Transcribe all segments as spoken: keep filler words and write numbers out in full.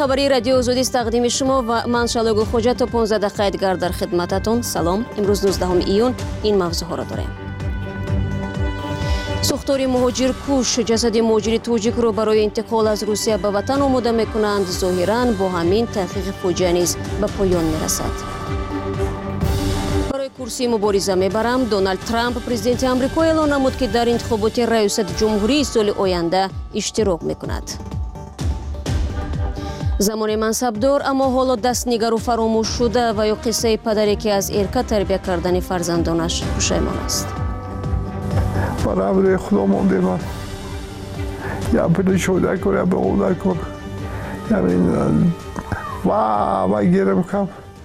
خبری رادیو آزادی است تقدیم شما و من شالو خوجا تا پانزده دقیقه دیگر در خدمتتون. سلام. امروز نوزدهم ایون این موضوع ها را داریم. ساختار مهاجر کوش جسد مهاجر توجیک رو برای انتقال از روسیه به وطن آماده میکنند. ظاهراً با همین تحقیق فوجیه نیز به پایان میرسد. برای کرسی مبارزه میبرم. دونالد ترامپ پرزیدنت آمریکا اعلام نمود که در انتخابات ریاست جمهوری سال آینده اشتراک میکند. زمان منصبدار اما حالا دستنگار و فراموش شده و یا قصه پدری که از ارکه تربیت کردن فرزندانش پشیمان است. برای روی خدا مونده من یا پیدا شده کن یا به اوده کن و و گیرم کم.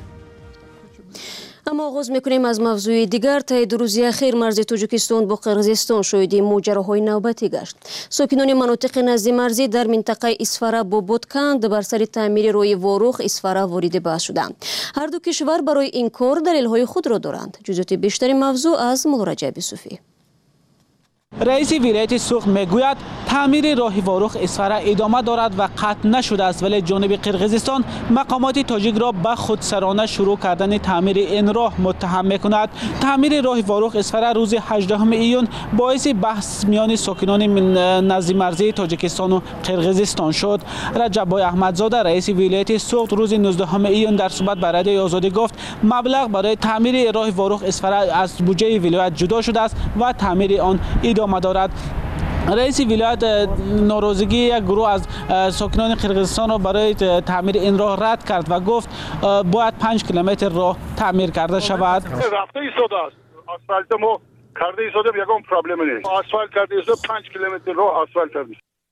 اما آغاز میکنیم از موضوع دیگر. تا دو روز اخیر مرز تاجیکستان با قرقیزستان شاهد ماجراهای نوبتی گشت. ساکنان مناطق نزد مرزی در منطقه اسفاره با بودکند بر سر تعمیر روی واروخ اسفاره وارد بحث شدند. هر دو کشور برای این کار دلیل‌های خود را دارند. جزئیات بیشتر موضوع از مولا رجب یوسفی. رئیس ولایت سوخت میگوید تعمیر راه واروخ اسفاره ادامه دارد و قطع نشده است، ولی جانب قرقیزستان مقامات تاجیک را به خودسرانه شروع کردن تعمیر این راه متهم میکند. تعمیر راه واروخ اسفاره روز هجدهم ایون باعث بحث میان ساکنان نزد مرزی تاجیکستان و قرقیزستان شد. رجب احمدزاده رئیس ولایت سوخت روز نوزدهم ایون در صحبت با رادیو آزادی گفت مبلغ برای تعمیر راه واروخ اسفاره از بودجه ولایت جدا شده است و تعمیر آن ادامه دارد. رئیس ولایت ناراضگی یک گروه از ساکنان قرقیزستان را برای تعمیر این راه رد کرد و گفت باید پنج کیلومتر راه تعمیر کرده شود. رفته ایستاده است. آسفالت ما کرده ایستاده یکم پرابلم نیست. آسفالت کرده ایستاده پنج کیلومتر راه آسفالت کرده.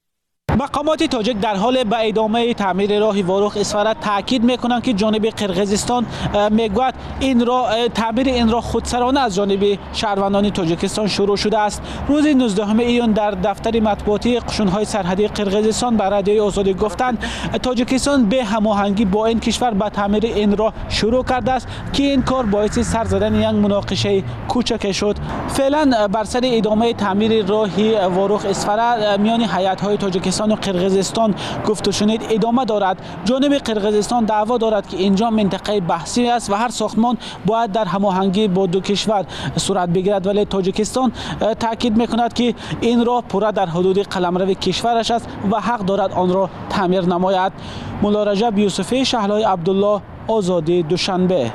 مقامات تاجیک در حال به ادامه تعمیر راه واروخ اسفاره تاکید میکنند که جانب قرقیزستان میگوید این راه تعمیر این راه خودسرانه از جانب شهروندان تاجیکستان شروع شده است. روز نوزدهم ایون در دفتر مطبوعاتی قشون‌های سرحدی قرقیزستان به رادیوی آزادی گفتند تاجیکستان به هماهنگی با این کشور به تعمیر این راه شروع کرده است که این کار باعث سر زدن یک مناقشه کوچک شد. فعلا بر سر ادامه تعمیر راه واروخ اسفاره میان هیئت‌های تاجیکستان و قرقیزستان گفت و شنید ادامه دارد. جانب قرقیزستان دعوا دارد که اینجا منطقه بحثی است و هر ساختمان باید در هماهنگی با دو کشور صورت بگیرد، ولی تاجیکستان تاکید میکند که این راه پورا در حدود قلمرو کشورش است و حق دارد آن را تعمیر نماید. مولا رجب یوسفی، شهلای عبدالله، آزادی، دوشنبه.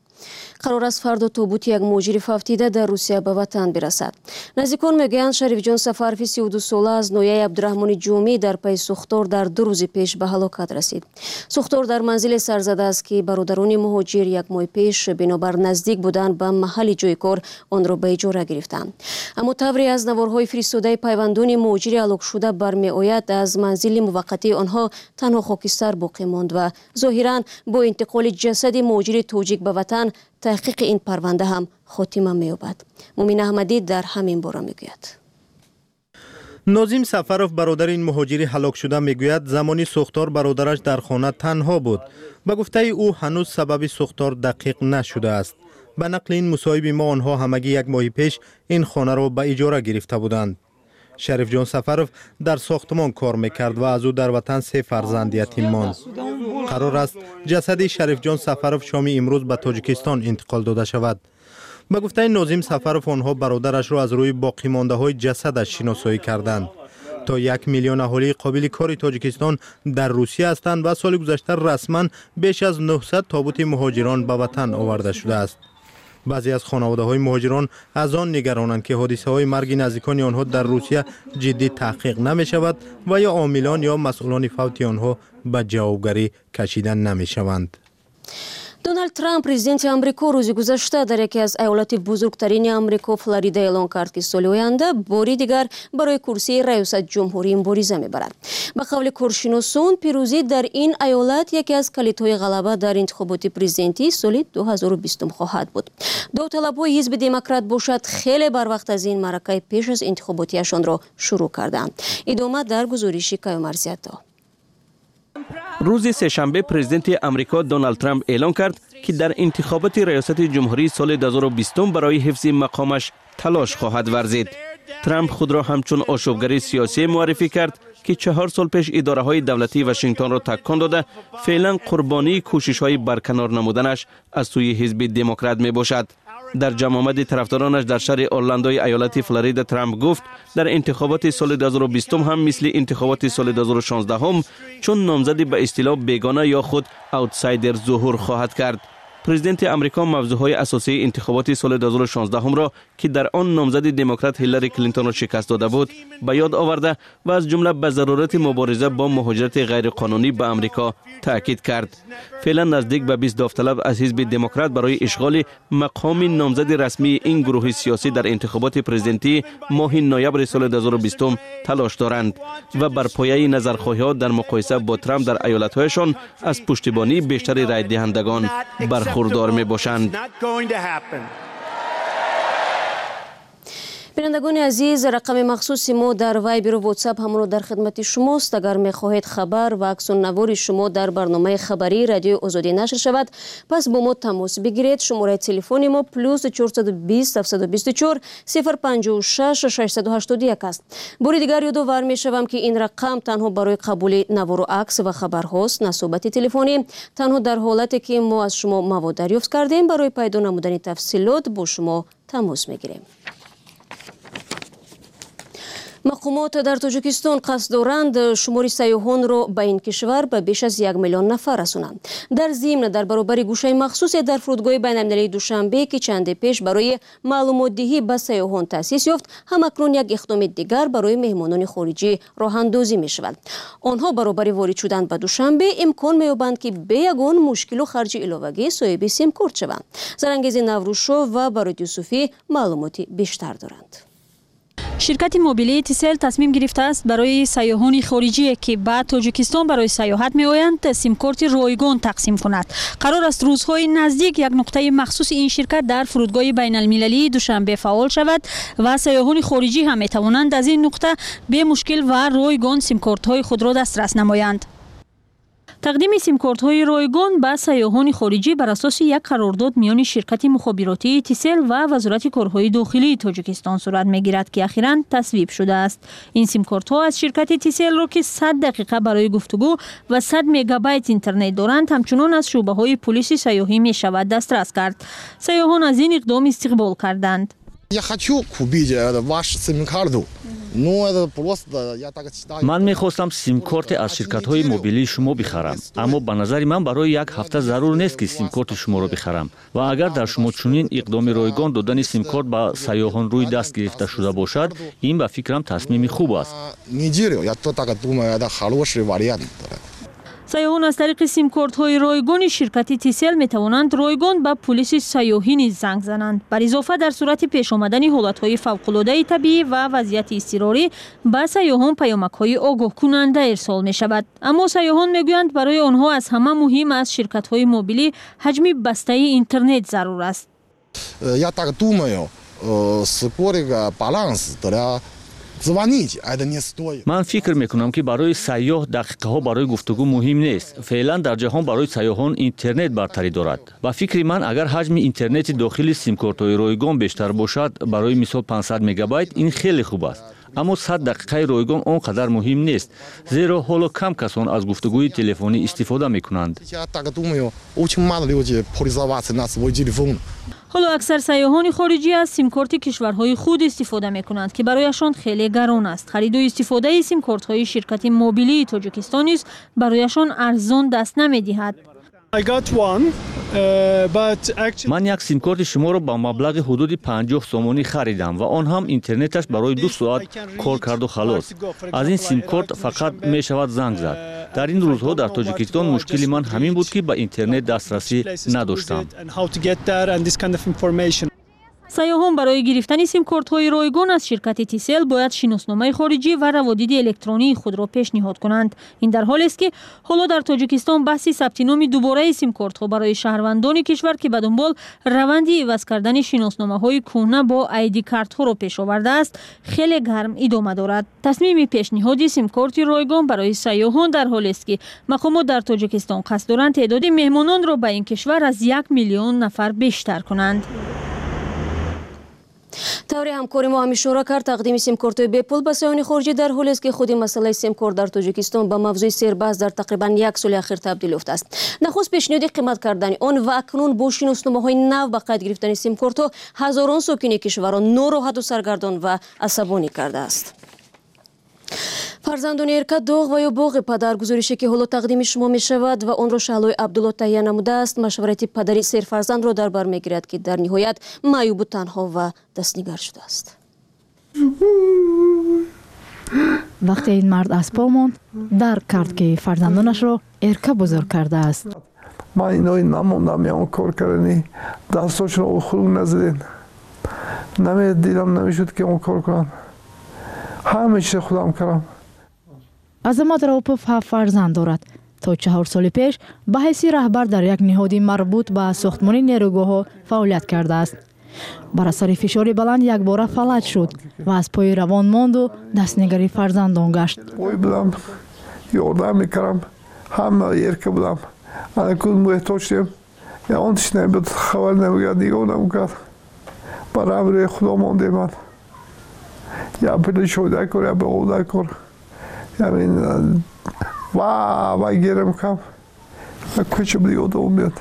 قرار است فردا تابوت یک مهاجر فوتیده در روسیه به وطن برسد. نزدیکان میگویند شریف جان سفروی سی و دو ساله از نویه عبدالرحمن جومی در پی سوختار در دو روز پیش به هلاکت رسید. سوختار در منزل سرزده است که برادران مهاجر یک ماه پیش بنابر نزدیک بودن به محل جای کار آن را به اجاره گرفتند. اما تبری از نوارهای فرستاده پیوندان مهاجر هلاک شده برمیآید از منزل موقتی آنها تنها خاکستر باقی ماند و ظاهرا با انتقال جسد مهاجر توجیک به وطن تحقیق این پرونده هم خاتمه می‌یابد. مومن احمدی در همین باره میگوید. ناظم سفروف برادر این مهاجر هلاک شده میگوید زمانی سوختار برادرش در خانه تنها بود. به گفته او هنوز سبب سوختار دقیق نشده است. به نقل این مصاحب ما آنها همگی یک ماه پیش این خانه را به اجاره گرفته بودند. شریف جان سفروف در ساختمان کار میکرد و از او در وطن سه فرزند یتیم ماند. قرار است جسد شریف جان سفروف شام امروز به تاجیکستان انتقال داده شود. به گفته ناظم سفروف آنها برادرش را از روی باقی مانده های جسدش شناسایی کردند. تا یک میلیون اهالی قابل کار تاجیکستان در روسیه هستند و سال گذشته رسما بیش از نهصد تابوت مهاجران به وطن آورده شده است. بعضی از خانواده های مهاجران از آن نگرانند که حادثه های مرگ نزدیکان آنها در روسیه جدی تحقیق نمی شود و یا عاملان یا مسئولان فوت آنها به جوابگری کشیده نمی شوند. دونالد ترامپ پرزیدنت آمریکا روز گذشته در یکی از ایالات بزرگترین آمریکا فلوریدا اعلام کرد که سال آینده باری دیگر برای کرسی ریاست جمهوری مبارزه میبرد. به قول کارشناسان پیروزی در این ایالت یکی از کلیدهای غلبه در انتخابات پرزیدنتی سال دو هزار و بیست خواهد بود. داوطلب‌های حزب دموکرات باشد خیلی بر وقت از این معرکه پیش از انتخاباتیشان را شروع کردند. ادامه در گزارش کیومرزی‌ها. روز سه‌شنبه پرزیدنت آمریکا دونالد ترامپ اعلام کرد که در انتخابات ریاست جمهوری سال دو هزار و بیست برای حفظ مقامش تلاش خواهد ورزید. ترامپ خود را همچون آشوبگر سیاسی معرفی کرد که چهار سال پیش اداره های دولتی واشنگتن را تکان داده فعلا قربانی کوشش های برکنار نمودنش از سوی حزب دموکرات می باشد. در جمع آمد طرفدارانش در شهر اورلاندوی ایالت فلوریدا ترامپ گفت در انتخابات سال دو هزار و بیست هم مثل انتخابات سال دو هزار و شانزده هم چون نامزد به اصطلاح بیگانه یا خود اوتسایدر ظهور خواهد کرد. پرزیدنت امریکا موضوعهای اساسی انتخابات سال دو هزار و شانزده هم را که در آن نامزد دموکرات هیلاری کلینتون را شکست داده بود به یاد آورده و از جمله به ضرورت مبارزه با مهاجرت غیرقانونی به امریکا تاکید کرد. فعلا نزدیک به بیست داوطلب از حزب دموکرات برای اشغال مقام نامزد رسمی این گروه سیاسی در انتخابات پرزیدنتی ماه نوامبر سال دو هزار و بیست تلاش دارند و بر پایه نظرخواهی‌ها در مقایسه با ترامپ در ایالت‌هایشان از پشتیبانی بیشتر رای دهندگان برخوردار می باشند. بینندگان عزیز، رقم مخصوص ما در وایبر و واتساپ همون در خدمت شماست. اگر می خواهید خبر و عکس النوار شما در برنامه خبری رادیو آزادی نشر شود، پس با ما تماس بگیرید. شماره تلفن ما پلوس چهارصد و بیست هفتصد و بیست و چهار صفر پنجاه و شش ششصد و هشتاد و یک است. بار دیگر یادآور می شوم که این رقم تنها برای قبول نوار و عکس و خبر هاست، نه صحبت تلفنی. تنها در حالتی که ما از شما مواد دریافت کردیم برای پیدا نمودن تفصیلات با شما تماس می گیریم. مقامات در تاجیکستان قصد دارند شمار سیاحان را به این کشور به بیش از یک میلیون نفر رسانند. در ضمن در برابر گوشه مخصوصی در فرودگاه بین‌المللی دوشنبه که چند پیش برای معلومات دهی به سیاحان تأسیس یافت، هم اکنون یک اقدام دیگر برای مهمانان خارجی راه اندازی می شود. آنها برابر وارد شدن به دوشنبه امکان می یابند که به یگان مشکل و خرج علاوه‌ای صاحب سیم کارت شوند. زرانگیز نوروزشو و برای یوسفی معلوماتی بیشتر دارند. شرکت موبیلی تیسل تصمیم گرفته است برای سیاحان خارجی که به تاجیکستان برای سیاحت می آیند سیم کارت رایگان تقسیم کند. قرار است روزهای نزدیک یک نقطه مخصوص این شرکت در فرودگاه بین المللی دوشنبه فعال شود و سیاحان خارجی هم می توانند از این نقطه به مشکل و رایگان سیم کارت های خود را دسترس نمایند. تقدیم سیم کارت های رایگان به سیاحان خارجی بر اساس یک قرارداد میان شرکت مخابراتی تیسل و وزارت کارهای داخلی تاجیکستان صورت میگیرد که اخیراً تصویب شده است. این سیم کارت ها از شرکت تیسل را که صد دقیقه برای گفتگو و صد مگابایت اینترنت دارند همچنان از شعبه های پلیس سیاحی می شود دسترس کرد. سیاحان از این اقدام استقبال کردند. Я хочу купить ваш сим-карту. من میخواستم سیم کارت از شرکت های موبیلی شما بخرم، اما به نظر من برای یک هفته ضرور نیست که سیم کارت شما را بخرم و اگر در شما چنین اقدام رایگان دادن سیم کارت به سیاحان روی دست گرفته شده باشد، این به فکرم تصمیم خوب است. سیاحان از طریق سیم کارت های رایگان شرکت تیسل می توانند رایگان به پلیس سیاحی نیز زنگ زنند. بر اضافه در صورت پیش آمدن حالت های فوق العاده طبیعی و وضعیت اضطراری به سیاحان پیامک های آگاه کننده ارسال می شود. اما سیاحان می گویند برای آنها از همه مهم از شرکت های موبیلی حجم بسته اینترنت ضرور است. Я так думаю, скорый баланс для من فکر میکنم که برای سیاح دقیقه ها برای گفتگو مهم نیست. فعلا در جهان برای سیاحان اینترنت برتری دارد. با فکر من اگر حجم اینترنت داخلی سیم کارت های رایگان بیشتر باشد، برای مثال پانصد مگابایت، این خیلی خوب است. اما صد دقیقه رایگان آنقدر مهم نیست، زیرا حالا کم کسان از گفتگوی تلفنی استفاده میکنند. حالا اکثر سیاحان خارجی از سیم کارت کشورهای خود استفاده میکنند که برایشان خیلی گران است. خرید و استفاده سیم کارت های شرکت موبیلی تاجیکستان است برایشان ارزان دست نمیدهد. من یک سیم کارت شما را با مبلغ حدود پنجاه سومانی خریدم و آن هم اینترنتش برای دو ساعت کار کرد و خلاص. از این سیم کارت فقط می شود زنگ زد. در این روزها در تاجیکستان مشکلی من همین بود که به اینترنت دسترسی نداشتم. سیاحان برای گرفتن سیم کارت های رایگان از شرکت تیسل باید شناسنامه خارجی و روادید الکترونی خود را پیشنهاد کنند. این در حالی است که حالا در تاجیکستان بحث ثبت نام دوباره سیم کارت ها برای شهروندان کشور که به دنبال روند عوض کردن شناسنامه های کهنه با آیدی کارت ها را پیش آورده است خیلی گرم ادامه دارد. تصمیم پیشنهاد سیم کارت رایگان برای سیاحان در حالی است که مقامات در تاجیکستان قصد دارند تعداد مهمانان را به این کشور از یک میلیون نفر بیشتر کنند. طور همکاری ما هم اشاره کرد تقدیم سیم کارت‌های بپول به سایه‌های خارجی در حالی است که خود مسئله سیم کارت در تاجیکستان به موضوع سیربحث در تقریبا یک سال اخیر تبدیل یافته است. نخست پیشنهاد قیمت کردن آن و اکنون با شناسنامه‌های نو به قید گرفتن سیم کارت‌ها هزاران ساکن کشور را ناراحت و سرگردان و عصبانی کرده است. فرزندان ارکا داغ و یا باغ پدر گزارشی که حالا تقدیم شما می شود و آن را شهلای عبدالله تهیه نموده است مشورت پدری سیر فرزند را در بر می گیرد که در نهایت معیوب و تنها و دستنگر شده است. وقتی این مرد از پا ماند درک کرد که فرزندانش را ارکا بزرگ کرده است. من اینایی نموندم یا کار کردنی دستاش را خروج نزدین نمی دیدم نمیشد که اون کار کنم همه چیز خودم کردم. عظمت راوپوف هفت فرزند دارد. تا چهار سال پیش به حیث رهبر در یک نهادی مربوط به ساختمان نیروگاه‌ها فعالیت کرده است. بر اثر فشار بلند یک بار فلج شد و از پای روان ماند و دستنگری فرزندان گشت. پای بودم یاردم میکردم همه ارکه بودم انا کود محتاج شدیم یا آنش نمیبود خبر نمیگرد نگاه نمیکرد برای امر خدا مانده من یا پلی شده کر یا به قوده کر یعنی و و گیرم کم کچه بودی آدم بیاد.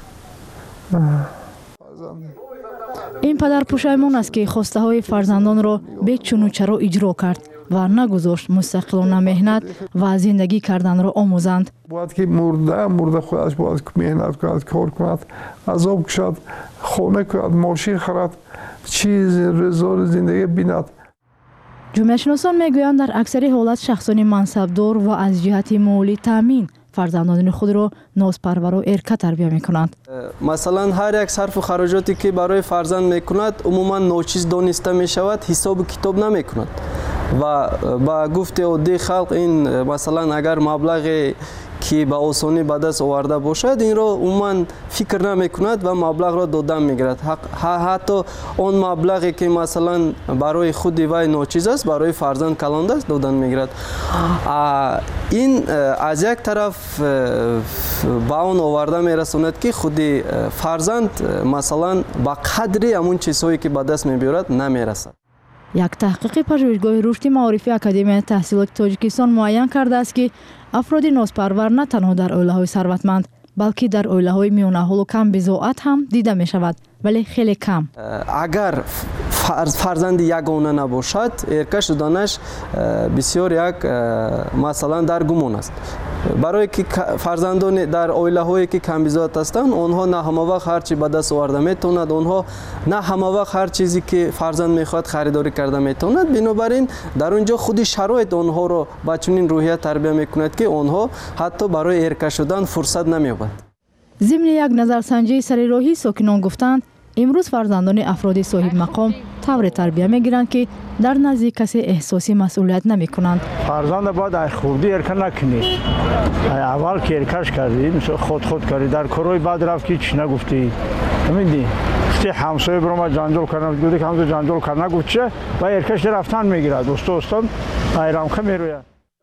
این پدر پشیمان است که خواسته های فرزندان را به چون و چرا اجرا کرد و نگذاشت مستقلانه مهنت و زندگی کردن را آموزند. باید که مرده مرده خودش باید مهنت کند کار کند عذاب کشد خانه کند ماشین خرد چیز رضا زندگی بیند. جامعه شناسان میگویند در اکثر حالت شخصان منصبدار و از جهت مالی تامین فرزندان خود را نازپرور و ارکه تربیت میکنند. مثلا هر یک صرف و خراجاتی که برای فرزند میکند عموما ناچیز دانسته میشود حساب کتاب نمیکند و با گفته عادی خلق این مثلا اگر مبلغ که به آسانی به دست آورده باشد این را عموما فکر نمی کند و مبلغ را دادن میگیرد. حتی آن مبلغی که مثلا برای خود وی ناچیز است برای فرزند کلانده است دادن میگیرد. این از یک طرف به آن آورده میرساند که خود فرزند مثلا با قدری همون چیزهایی که به دست میبیارد نمیرسد. یک تحقیق پژوهشگاه رشد معارفی اکادمی تحصیلات تاجیکستان معین کرده است که افراد نازپرور نه تنها در عائله‌های ثروتمند بلکه در عائله‌های میانه حال و کم بضاعت هم دیده می شود ولی خیلی کم. اگر فرزند یگانه نباشد ارکه شدنش بسیار یک مثلا در گمان است. برای که فرزندان در عائله هایی که کم بضاعت هستند آنها نه همه وقت هر چی به دست آورده میتوند آنها نه همه وقت هر چیزی که فرزند میخواد خریداری کرده میتوند. بنابراین در اونجا خودی شرایط آنها را با چنین روحیه تربیت میکند که آنها حتی برای ارکه شدن فرصت نمییابند. ضمن یک نظرسنجی سر راهی ساکنان گفتند امروز فرزندان افراد صاحب مقام طور تربیت میگیرند که در نزد کسی احساسی مسئولیت نمی کنند. فرزند باید از خوردی ارکه نکنی. اول که ارکش کردی خود خود کردی در کارهای بعد رفت که چی نگفتی. نمیدی ختی همسایه برام جنجال کردن گفتی که همسایه جنجال کردن گفت چه و ارکش رفتن میگیرد دوست دوستان ایرام که میروید.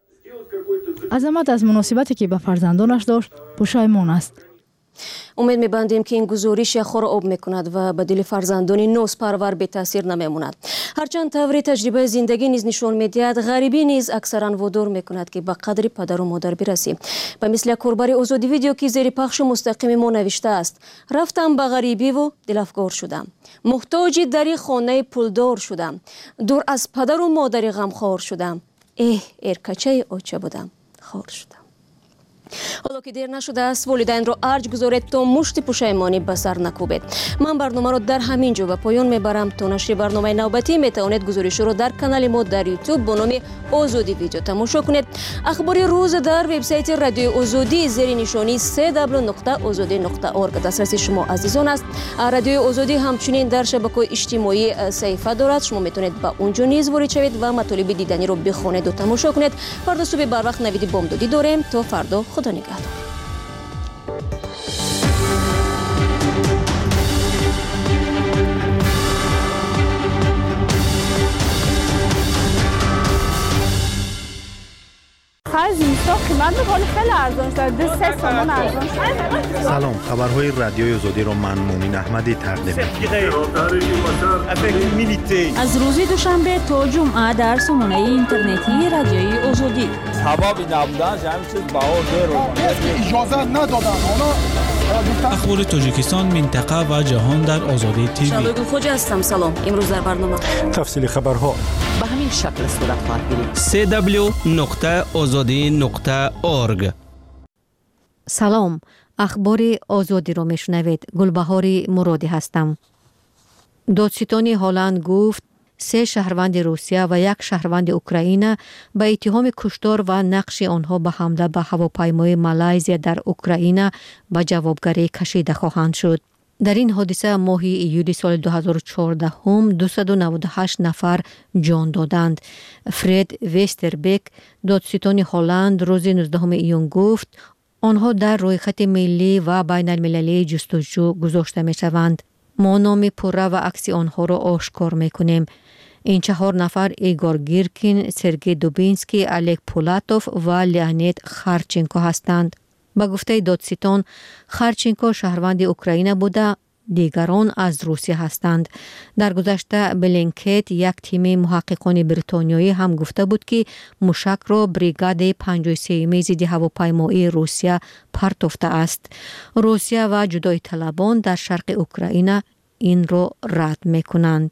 عظمت از مناسبتی که به فرزندانش داشت پشیمان است. امید می‌بندیم که این گزارش خور آب می‌کند و به دل فرزندان نازپرور به تاثیر نمی‌ماند. هرچند طور تجربه زندگی نیز نشان می‌دهد غریبی نیز اکثرا وادار می‌کند که به قدر پدر و مادر برسیم. به مثل کاربر آزادی ویدیو که زیر پخش مستقیم ما نوشته است: رفتم به غریبی و دلافگار شدم. محتاج در خانه پولدار شدم. دور از پدر و مادر غمخوار شدم. اه ارکچه آچه بودم. خار شدم. حالا که دیر نشده است والدین را ارج گذارید تا مشت پشیمانی به سر نکوبید. من برنامه را در همین جا به پایان میبرم. تا نشر برنامه نوبتی میتوانید گزارش را در کانال ما در یوتیوب با نام آزادی ویدیو تماشا کنید. اخبار روز در وبسایت رادیو آزادی زیر نشانی سه دبلیو نقطه آزادی نقطه اورگ دسترس شما عزیزان است. رادیو آزادی همچنین در شبکه‌های اجتماعی صفحه دارد. شما میتونید با اونجا نیز وارد شوید و مطالب دیدنی را بخوانید و تماشا کنید. فردا صبح بر وقت نوید بامدادی داریم. تا فردا خدا نگهدار. خیلی زیستا قیمت میکنه خیلی ارزان شد دو سه تومان ارزان شد. سلام، خبرهای رادیوی آزادی را من مومین احمدی تقدیم می‌کنم. از روز دوشنبه تا جمعه در سامانه اینترنتی رادیوی آزادی. حبابی نبودن همین چیز باور داره. اجازه ندادن اونا. اخبار تاجیکستان، منطقه و جهان در آزادی تیوی. شادو خوج هستم. سلام. امروز در برنامه تفصیل خبرها به همین شکل صورت خواهد گرفت. سی دبلیو نقطه آزادی نقطه اورگ. سلام، اخبار آزادی را میشنوید. گلبهار مرادی هستم. دادستان هلند گفت سه شهروند روسیه و یک شهروند اوکراین به اتهام کشتار و نقش آنها به حمله به هواپیمای مالایزیا در اوکراین به جوابگری کشیده خواهند شد. در این حادثه ماه ایول سال دو هزار و چهارده هم دویست و نود و هشت نفر جان دادند. فرید وستربک، دادستان هلند، روز نوزدهم ایون گفت آنها در رویخط ملی و بین المللی جستجو گذاشته می شوند. ما نام پوره و عکس آنها را آشکار می کنیم. این چهار نفر ایگور گیرکین، سرگی دوبینسکی، الک پولاتوف و لیانید خارچنکو هستند. با گفته دادستان، خارچنکو شهروند اوکراین بوده، دیگران از روسیه هستند. در گذشته بلینکت، یک تیم محققان بریتانیایی هم گفته بود که موشک را بریگاد پنجاه و سه ضد هواپیمایی روسیه پرتافته است. روسیه و جدایی طلبان در شرق اوکراین این را رد میکنند.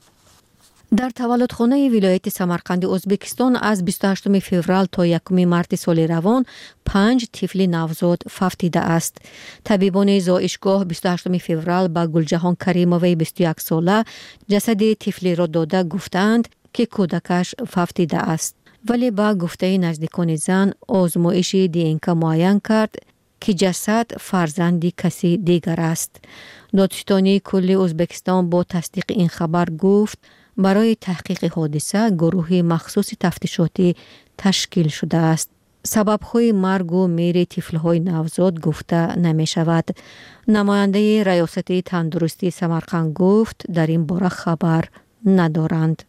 در تولدخانه ولایت سمرقند ازبکستان از بیست و هشتم فوریه تا یکم مارس سال روان پنج طفل نوزاد فوتیده است. طبیبان زایشگاه بیست و هشتم فوریه با گلجهان کریموی بیست و یک ساله جسد طفل را داده گفتند که کودکش فوتیده است. ولی با گفته نزدیکان زن آزمایش دی ان که معاین کرد که جسد فرزند کسی دیگر است. دادستانی کل ازبکستان با تصدیق این خبر گفت برای تحقیق حادثه گروه مخصوص تفتیشاتی تشکیل شده است. سبب‌های مرگ و میر طفل‌های نوزاد گفته نمی شود. نماینده ریاست تندرستی سمرقند گفت در این باره خبر ندارند.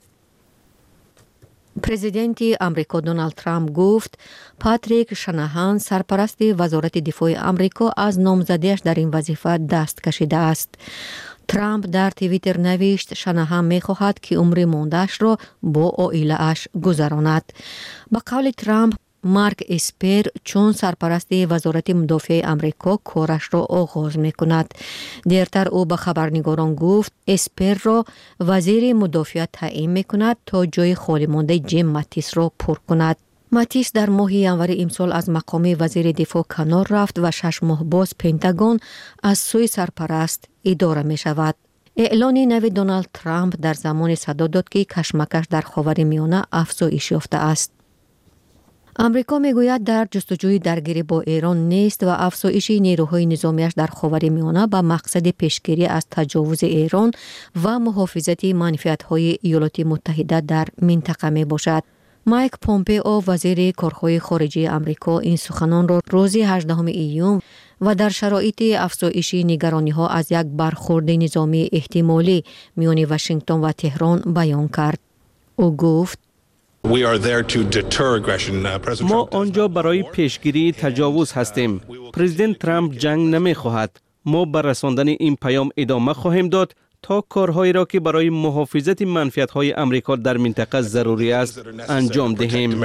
پرزیدنت امریکا دونالد ترامپ گفت پاتریک شناهان سرپرست وزارت دفاع امریکا از نامزدیش در این وظیفه دست کشیده است. ترامپ در توییتر نوشت شناهان می خواهد که عمر مانده‌اش را با عائله اش گذراند. با قول ترامپ، مارک اسپر چون سرپرست وزارت مدافع امریکا کارش را آغاز می کند. دیرتر او به خبرنگاران گفت اسپر را وزیر مدافع تعیین می کند تا جای خالی مانده جیم ماتیس را پر کند. ماتیس در ماه ژانویه امسال از مقام وزیر دفاع کنار رفت و شش ماه باز پنتاگون از سوی سرپرست اداره می شود. اعلان نو دونالد ترامپ در زمان صدا داد که کشمکش در خاورمیانه افزایش یافته است. امریکا میگوید در جستجوی درگیری با ایران نیست و افزایش نیروهای نظامیش در خاورمیانه با مقصد پیشگیری از تجاوز ایران و محافظت منفعت‌های ایالات متحده در منطقه می باشد. مایک پومپئو وزیر کارهای خارجه امریکا این سخنان را روز هجدهم ایون و در شرایط افزایش نگرانی‌ها از یک برخورد نظامی احتمالی میان واشنگتن و تهران بیان کرد. او گفت ما آنجا برای پیشگیری تجاوز هستیم. پرزیدنت ترامپ جنگ نمی خواهد. ما بر رساندن این پیام ادامه خواهیم داد تا کارهایی را که برای محافظت منفعت‌های امریکا در منطقه ضروری است انجام دهیم.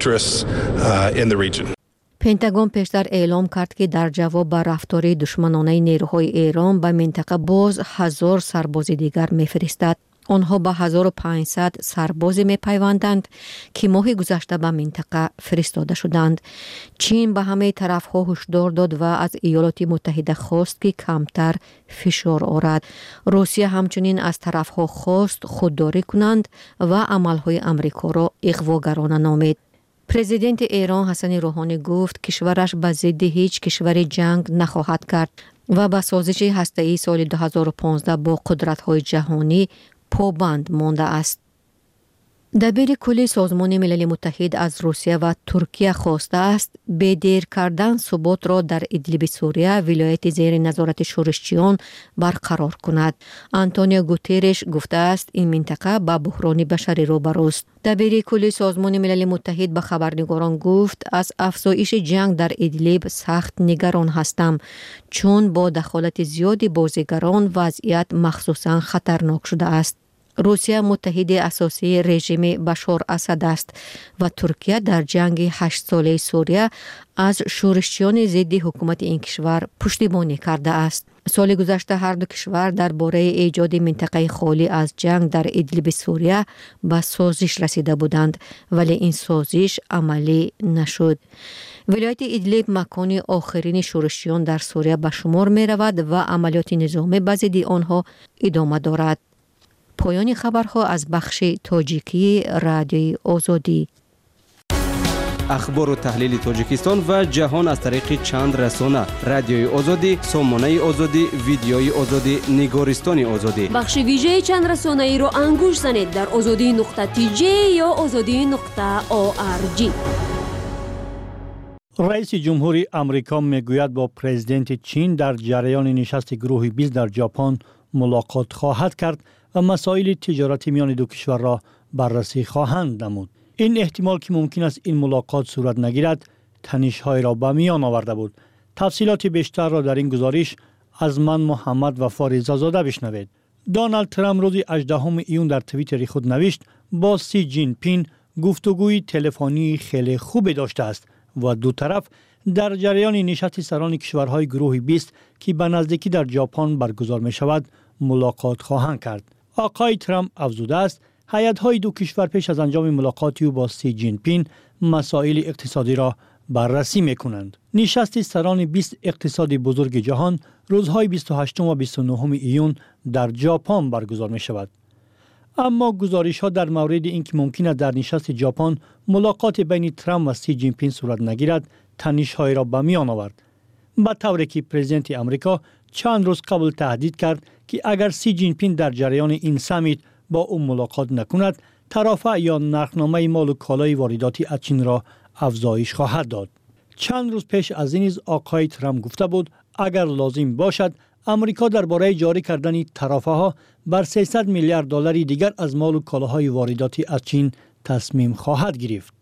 پنتاگون پیشتر اعلام کرد که در جواب بر رفتار دشمنانه نیروهای ایران به منطقه باز هزار سرباز دیگر می‌فرستد. آنها با هزار و پانصد سرباز می پیوندند که ماه گذشته به منطقه فرستاده شدند. چین به همه طرفها هشدار داد و از ایالات متحده خواست که کمتر فشار آورد. روسیه همچنین از طرفها خواست خودداری کنند و عملهای امریکا را اغواگرانه نامید. پرزیدنت ایران حسن روحانی گفت کشورش به ضد هیچ کشور جنگ نخواهد کرد و به سازش هسته‌ای سال دو هزار و پانزده با قدرت‌های جهانی پابند مانده است. دبیر کل سازمان ملل متحد از روسیه و ترکیه خواسته است بدیر کردن ثبات را در ادلیب سوریه ولایت زیر نظارت شورشچیان برقرار کند. آنتونیو گوترش گفته است این منطقه با بحران بشری روبروست. دبیر کل سازمان ملل متحد به خبرنگاران گفت از افزایش جنگ در ادلیب سخت نگران هستم، چون با دخالت زیاد بازیگران وضعیت مخصوصا خطرناک شده است. روسیه متحد اساسی رژیم بشار اسد است و ترکیه در جنگ هشت ساله سوریه از شورشچیان ضد حکومت این کشور پشتیبانی کرده است. سال گذشته هر دو کشور درباره ایجاد منطقه خالی از جنگ در ادلیب سوریه به سازش رسیده بودند، ولی این سازش عملی نشد. ولایت ادلیب مکان آخرین شورشچیان در سوریه به شمار می رود و عملیات نظامی به ضد آنها ادامه دارد. پایان خبرها از بخش تاجیکی رادیوی آزادی. اخبار و تحلیل تاجیکستان و جهان از طریق چند رسانه: رادیوی آزادی، سامانه آزادی، ویدیوی آزادی، نگارستان آزادی. بخش ویژه چند رسانه ای رو انگوش زنید در آزادی نقطه تی جی یا آزادی نقطه او آر جی. رئیس جمهوری آمریکا میگوید با پرزیدنت چین در جریان نشست گروه بیست در ژاپن ملاقات خواهد کرد و مسائل تجارتی میان دو کشور را بررسی خواهند نمود. این احتمال که ممکن است این ملاقات صورت نگیرد تنش‌های را به میان آورده بود. تفصیلات بیشتر را در این گزارش از من محمد وفا رضازاده بشنوید. دونالد ترامپ روز هجدهم ایون در توییتر خود نوشت با سی جین پین گفتگوی تلفنی خیلی خوبی داشته است و دو طرف در جریان نشست سران کشورهای گروه بیست که به نزدیکی در ژاپن برگزار می شود ملاقات خواهند کرد. آقای ترامپ افزوده است هیئت‌های دو کشور پیش از انجام ملاقاتی با سی جین پین مسائل اقتصادی را بررسی می‌کنند. نشست سران بیست اقتصادی بزرگ جهان روزهای بیست و هشتم و بیست و نهم ایون در ژاپن برگزار می‌شود. اما گزارش‌ها در مورد اینکه ممکن است در نشست ژاپن ملاقات بین ترامپ و سی جین پین صورت نگیرد تنش‌های را به میان آورد. به طوری که پرزیدنت آمریکا چند روز قبل تهدید کرد که اگر سی جین پین در جریان این سمیت با او ملاقات نکند، ترافع یا نرخنامه مال و کالای وارداتی از چین را افزایش خواهد داد. چند روز پیش از این نیز آقای ترامپ گفته بود اگر لازم باشد آمریکا درباره جاری کردن ترافع ها بر سیصد میلیارد دلار دیگر از مال و کالاهای وارداتی از چین تصمیم خواهد گرفت.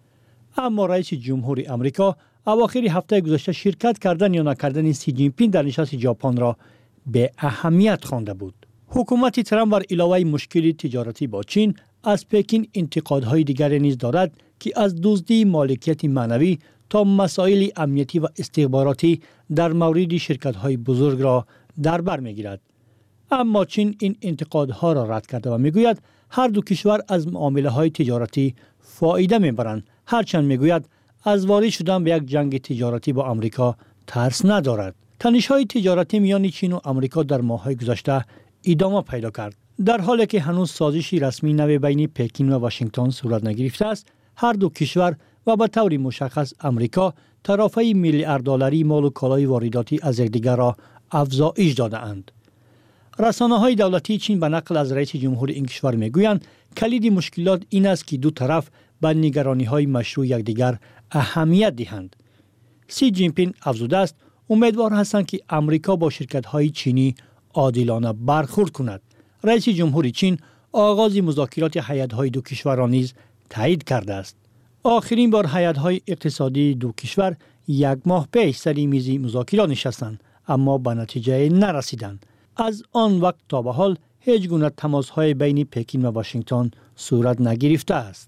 اما رئیس جمهوری آمریکا اواخر هفته گذشته شرکت کردن یا نکردن سی جین پین در نشست ژاپن را به اهمیت خوانده بود. حکومت ترامپ بر علاوه مشکل تجارتی با چین از پکین انتقادهای دیگری نیز دارد که از دزدی مالکیت معنوی تا مسائل امنیتی و استخباراتی در مورد شرکت‌های بزرگ را در بر می‌گیرد. اما چین این انتقادها را رد کرده و می‌گوید هر دو کشور از معامله‌های تجارتی فایده می‌برند، هرچند می‌گوید از وارد شدن به یک جنگ تجارتی با آمریکا ترس ندارد. تنش‌های تجارتی میان چین و آمریکا در ماه‌های گذشته ادامه پیدا کرد. در حالی که هنوز سازشی رسمی نوی بین پکین و واشنگتن صورت نگرفته است، هر دو کشور و به طور مشخص آمریکا ترافع میلیارد دلاری مال و کالای وارداتی از یکدیگر را افزایش داده‌اند. رسانه‌های دولتی چین به نقل از رئیس جمهور این کشور میگویند کلید مشکلات این است که دو طرف به نگرانی‌های مشروع یکدیگر اهمیت دهند. سی جین پین افزوده است امیدوار هستند که آمریکا با شرکت‌های چینی عادلانه برخورد کند. رئیس جمهور چین آغاز مذاکرات هیئت‌های دو کشور را نیز تایید کرده است. آخرین بار هیئت‌های اقتصادی دو کشور یک ماه پیش سر میز مذاکرات نشستند اما به نتیجه نرسیدند. از آن وقت تا به حال هیچ گونه تماس‌های بین پکین و واشنگتن صورت نگرفته است.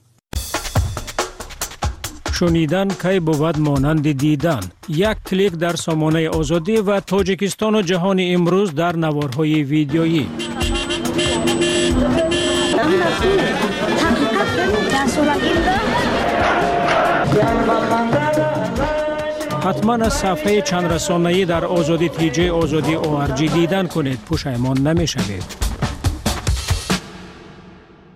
شنیدن کی بود مانند دیدن. یک کلیک در سامانه آزادی و تاجیکستان و جهان امروز در نوارهای ویدیویی. حتما از صفحه چند رسانه‌ای در آزادی تی جی آزادی او آر جی دیدن کنید، پشیمان نمی شوید.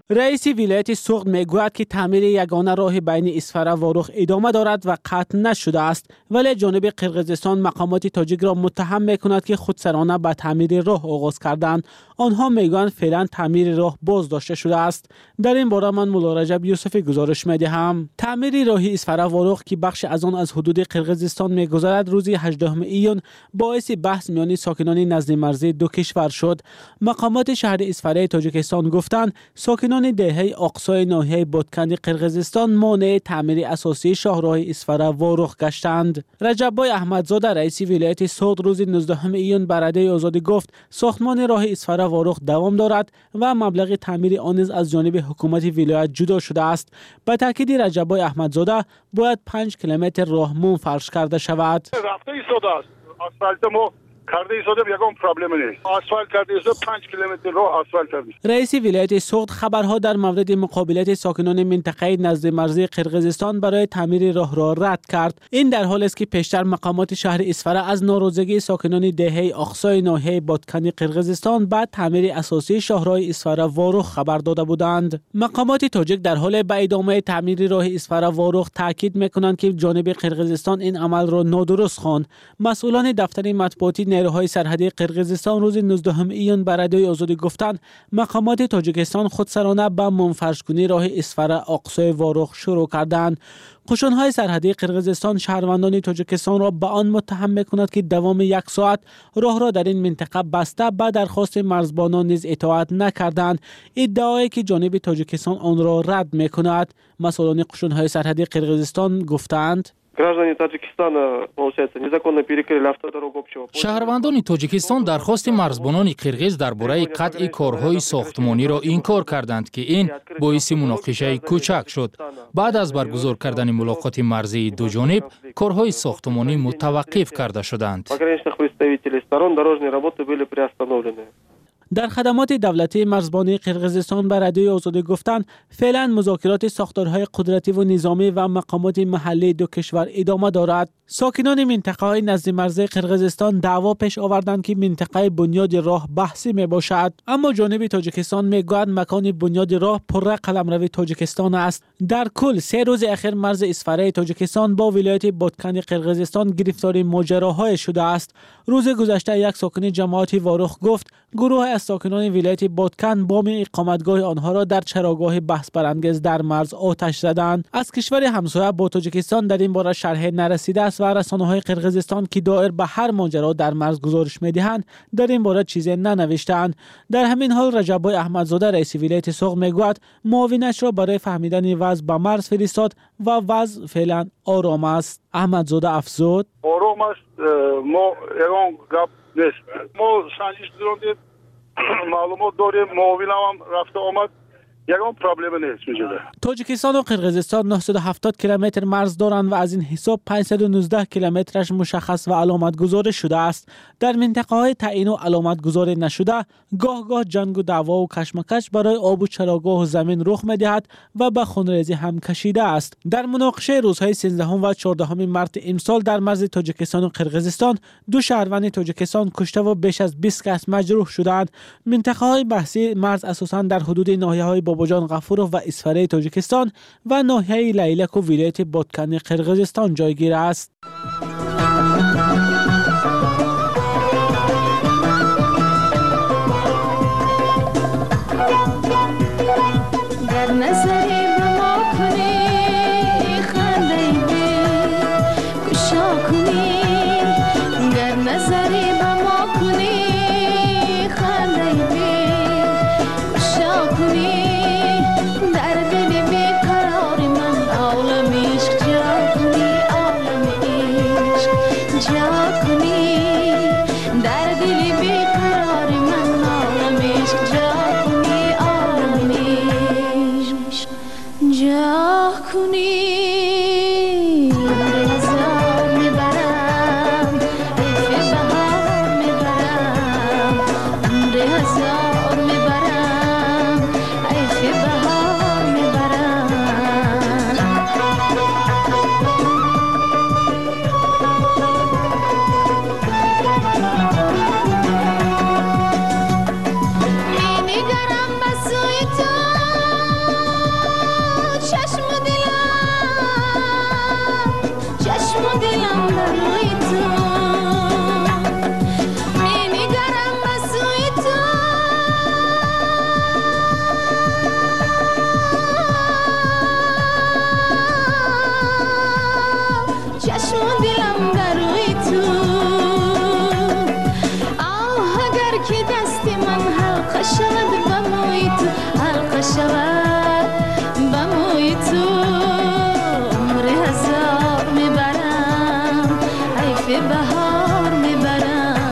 رئیس ولایت سوخت میگوید که تعمیر یگانه راه بین اسفره و رخ ادامه دارد و قطع نشده است، ولی جانب قرقیزستان مقامات تاجیک را متهم میکند که خودسرانه به تعمیر راه آغاز کردند. آنها میگویند فعلا تعمیر راه باز داشته شده است. در این باره من مولا رجب یوسفی گزارش میدهم. تعمیر راه اسفره و رخ که بخش از آن از حدود قرقیزستان میگذرد روز هجدهم ایون باعث بحث میان ساکنان نزد مرزی دو کشور شد. مقامات شهر اسفره تاجیکستان گفتند ساکنان دهه اقصای ناحیه بادکند قرقیزستان مانع تعمیر اساسی شاهراه اسفره و رخ گشتند. رجب‌بای احمدزاده رئیس ولایت سوخت روز نوزدهم ایون به رادیوی آزادی گفت ساختمان راه اسفره و رخ دوام دارد و مبلغ تعمیر آن از جانب حکومت ولایت جدا شده است. به تاکید رجب‌بای احمدزاده باید پنج کیلومتر راه منفرش کرده شود. رفته ایستاده است. آسفالت ما کرده ایستاده یکم پرابلم نیست. آسفالت کرده ایستاده پنج کیلومتر راه آسفالت کرده. رئیس ولایت سوخت خبرها در مورد مقابلت ساکنان منطقه نزد مرزی قرقیزستان برای تعمیر راه را رد کرد. این در حالی است که پیشتر مقامات شهر اسفره از ناراضگی ساکنان دهه اقصای ناحیه بادکند قرقیزستان بعد تعمیر اساسی شاهراه اسفره و رخ خبر داده بودند. مقامات تاجیک در حال به ادامه تعمیر راه اسفره و رخ تاکید میکنند که جانب قرقیزستان این عمل را نادرست خواند. مسئولان دفتر مطبوعاتی نیروهای سرحدی قرقیزستان روز نوزدهم ایون به رادیوی آزادی گفتند مقامات تاجیکستان خودسرانه به منفرش‌کنی راه اسفره اقصای و رخ شروع کردند. قشون‌های سرحدی قرقیزستان شهروندان تاجیکستان را به آن متهم می‌کند که دوام یک ساعت راه را در این منطقه بسته به درخواست مرزبانان نیز اطاعت نکردند. ادعایی که جانب تاجیکستان آن را رد می‌کند. مسئولان قشون‌های سرحدی قرقیزستان گفتند Граждане Таджикистана, получается, незаконно перекрыли автодорогу общего. шаҳрвандони тоҷикистон дархости марзбонони қирғиз дар бораи қатъи корҳои сохтмониро инкор карданд ки ин боиси муноқишаи кӯчак шуд. баъд аз баргузор кардани мулоқоти марзии дуҷониб корҳои сохтмонӣ мутаваққиф карда шуданд. Пограничных представителей сторон дорожные работы были приостановлены. در خدمات دولتی مرزبانی قرقیزستان به رادیوی آزادی گفتند فعلا مذاکرات ساختارهای قدرتی و نظامی و مقامات محلی دو کشور ادامه دارد. ساکنان منطقه های نزد مرزی قرقیزستان دعوا پیش آوردند که منطقه بنیاد راه بحثی می باشد، اما جانب تاجیکستان میگوید مکان بنیاد راه پر قلمرو تاجیکستان است. در کل سه روز اخیر مرز اسفره تاجیکستان با ولایت بادکند قرقیزستان گرفتار ماجراهای شده است. روز گذشته یک ساکن جماعت وارخ گفت گروه از ساکنان ولایت بادکند بام اقامتگاه آنها را در چراگاه بحث برانگیز در مرز آتش زدند. از کشور همسایه با تاجیکستان در این باره شرح نرسیده است و رسانه‌های قرقیزستان که دایر به هر ماجرا در مرز گزارش می‌دهند در این باره چیزی ننوشتند. در همین حال رجب‌بای احمدزاده رئیس ولایت سوخت میگوید معاونش را برای فهمیدن وضع به مرز فرستاد و وضع فعلا آرام است. احمدزاده افزود آرام است. ما یگان گپ نیست. ما سنجش داریم، معلومات داریم، معاونم هم رفته آمد، یگان پرابلم نیست میشه. تاجیکستان و قرقیزستان نهصد و هفتاد کیلومتر مرز دارند و از این حساب پانصد و نوزده کیلومترش مشخص و علامت گذاری شده است. در منطقه های تعیین و علامت گذاری نشده گاه گاه جنگ و دعوا و کشمکش برای آب و چراگاه و زمین رخ می‌دهد و به خونریزی هم کشیده است. در مناقشه روزهای سیزدهم و چهاردهم مارس امسال در مرز تاجیکستان و قرقیزستان دو شهروند تاجیکستان کشته و بیش از بیست کس مجروح شدند. منطقه های بحثی مرز اساساً در حدود ناحیه‌های باباجان غفورov و اسفره تاجیکستان و ناحیه لیلک و ولایت بادکند قرقیزستان جایگیر است. در نظری به ما کنی خنده دل کشا کنی در نظری